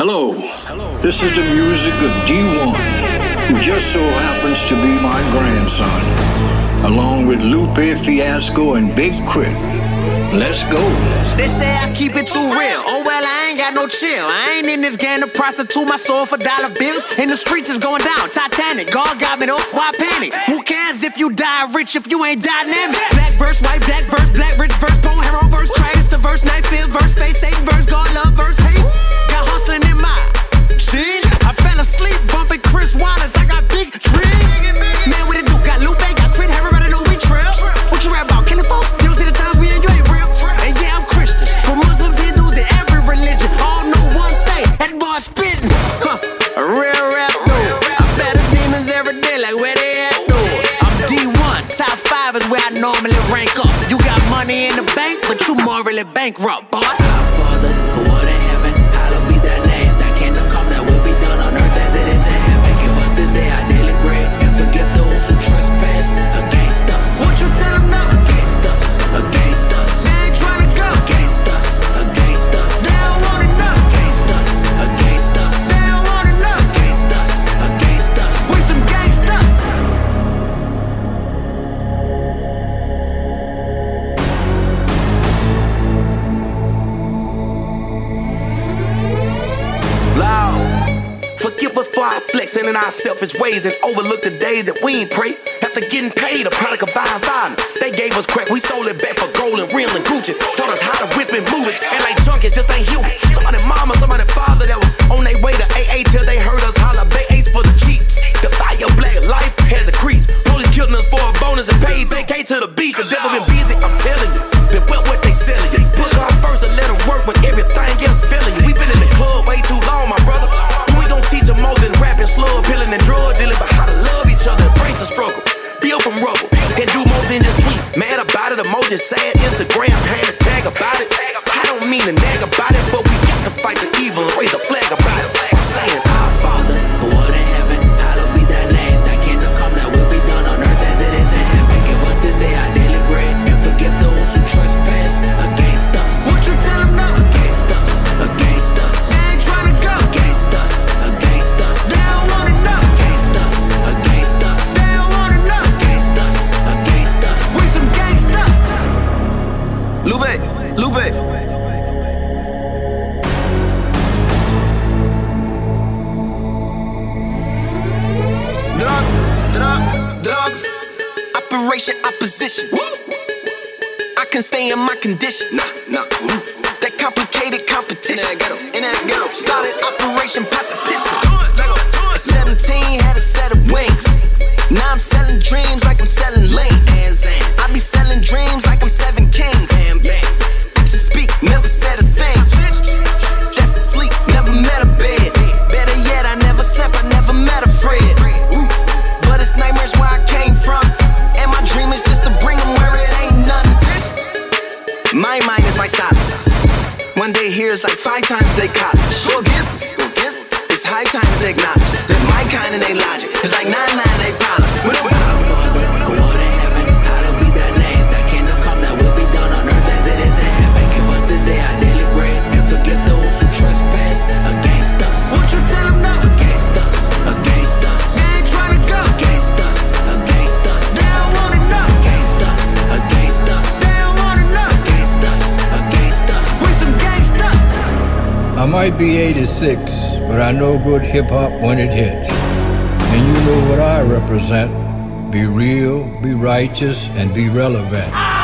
Hello, this is the music of D1, who just so happens to be my grandson, along with Lupe Fiasco and Big Crit. Let's go. They say I keep it too real. Oh well, I ain't got no chill. I ain't in this game to prostitute my soul for dollar bills. In the streets is going down, Titanic. God got me though, why panic? Who cares if you die rich if you ain't dynamic? Black verse, white black verse, black rich verse, poor hero verse, Christ the verse, night field verse, face Satan verse, God love verse, hate. Got hustling in my jeans. I fell asleep bumping Chris Wallace. I got big dreams. Man, what it do? Got Lupe, got Crit, everybody know we trail. What you rap about? Killing folks? You don't see the times we enjoy it real. And yeah, I'm Christian, but Muslims, Hindus, and every religion all know one thing. That boy spittin', a real rap dude. I battle demons every day, like where they at, dude. I'm D1, top 5 is where I normally rank up. You got money in the bank, but you morally bankrupt, boy. Our Father, who art in heaven, hallowed be thy name. Thy kingdom come, thy will be done on earth as it is in heaven. Give us this day our daily bread, and forgive those who trespass against us. What you tell them now? Against us, against us. They ain't tryna go. Against us, against us. They don't want it now. Against us, against us. They don't want it now. Against us, against us. We some gangsta. Forgive us for our flexing and our selfish ways and overlook the days that we ain't pray. After getting paid, a product of buying violence. They gave us crack, we sold it back for gold and real and Gucci. Taught us how to whip and move it, and like junkies just ain't human. Somebody mama, somebody father that was on their way to AA till they heard us holler Bay Ace for the cheeks. The fire black life has a crease. Police killing us for a bonus and paid vacate to the beach. The devil been busy, I'm telling you. Been well what they selling you. Put God first and let them work when everything else failing you. We been in the club way too long, my brother. Teach them more than rapping, slug, pilling, and drug dealing, but how to love each other, embrace the struggle, build from rubble, and do more than just tweet. Mad about it, emoji, sad, Instagram, hashtag about it. I don't mean to nag about it, but we got to fight the evil, raise the flag about it. Saying, Our Father, who art in heaven, hallowed be thy name. Thy kingdom come, thy will be done on earth as it is in heaven. Give us this day our daily bread, and forgive those who trespass against us. What you tell them now? Against us, against us. They ain't tryna go. Against us, against us. They don't want it now. Against us, against us. They don't want it now. Against us, against us. We some gangsta. Lupe, Lupe. Drugs, Operation Opposition. I can stay in my condition. Nah. That complicated competition. In that ghetto. Started Operation Pop the Pissin. At 17, had a set of wings. Now I'm selling dreams like I'm selling lean. I be selling dreams like I'm 7 kings. Action speak, never said a thing. That's asleep, never met a bed. Better yet, I never slept, I never met a Fred. But it's nightmares where I came from, and my dream is just to bring them where it ain't none. My mind is my solace. One day here is like 5 times they college. Go against us. It's high time to acknowledge that my kind and they logic is like 9 they problems. Our Father, who art in heaven, hallowed be thy name. Thy kingdom come, thy will be done on earth as it is in heaven. Give us this day our daily bread, and forgive those who trespass against us. What you tell them now? Against us, against us. They ain't tryna go. Against us, against us. They don't want it now. Against us, against us. They don't want it now. Against us, against us. We some gangsta. I might be 86, but I know good hip-hop when it hits. And you know what I represent. Be real, be righteous, and be relevant.